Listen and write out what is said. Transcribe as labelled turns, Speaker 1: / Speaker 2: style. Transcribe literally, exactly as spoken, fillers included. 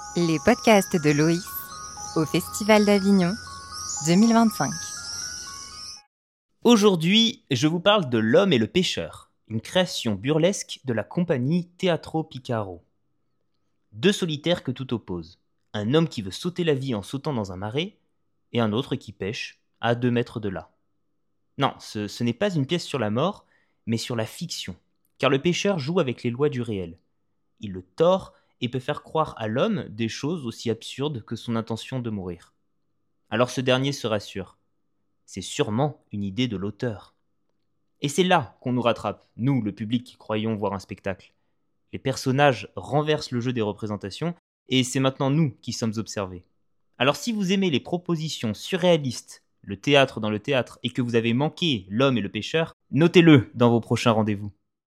Speaker 1: Les podcasts de Loïs au Festival d'Avignon deux mille vingt-cinq.
Speaker 2: Aujourd'hui, je vous parle de L'Homme et le Pêcheur, une création burlesque de la compagnie Teatro Picaro. Deux solitaires que tout oppose. Un homme qui veut sauter la vie en sautant dans un marais, et un autre qui pêche, à deux mètres de là. Non, ce, ce n'est pas une pièce sur la mort, mais sur la fiction, car le pêcheur joue avec les lois du réel. Il le tord et peut faire croire à l'homme des choses aussi absurdes que son intention de mourir. Alors ce dernier se rassure. C'est sûrement une idée de l'auteur. Et c'est là qu'on nous rattrape, nous, le public qui croyons voir un spectacle. Les personnages renversent le jeu des représentations, et c'est maintenant nous qui sommes observés. Alors si vous aimez les propositions surréalistes, le théâtre dans le théâtre, et que vous avez manqué L'Homme et le Pêcheur, notez-le dans vos prochains rendez-vous.